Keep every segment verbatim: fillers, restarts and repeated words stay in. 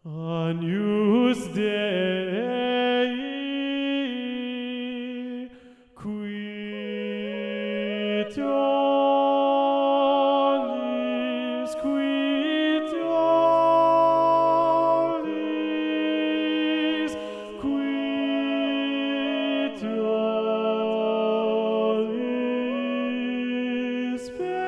Agnus Dei, qui tollis, qui tollis, qui tollis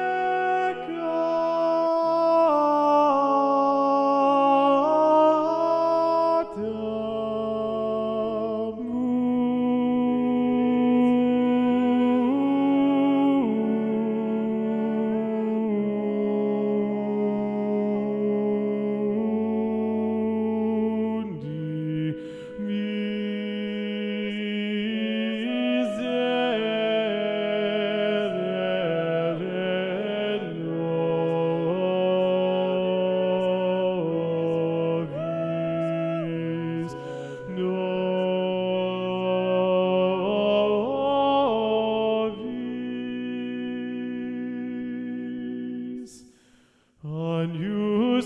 Agnus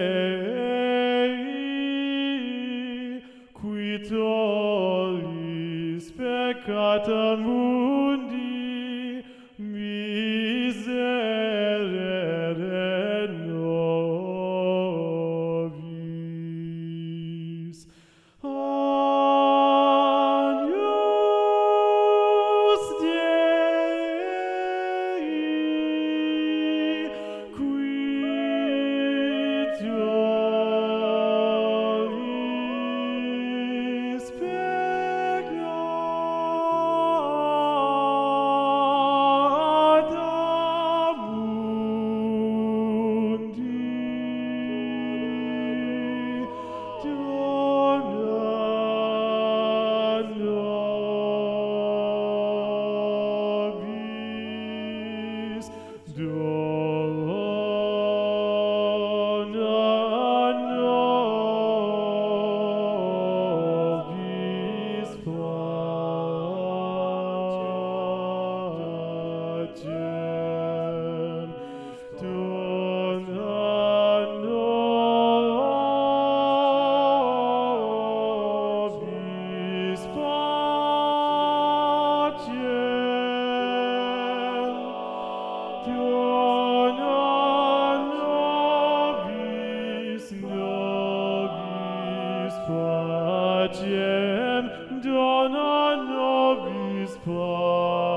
Dei, qui tollis peccata mundi, miserere nobis. Agnus Dei, qui tollis peccata mundi, dona nobis, dona nobis pacem, dona nobis pacem, dona nobis, nobis pacem, dona nobis pacem.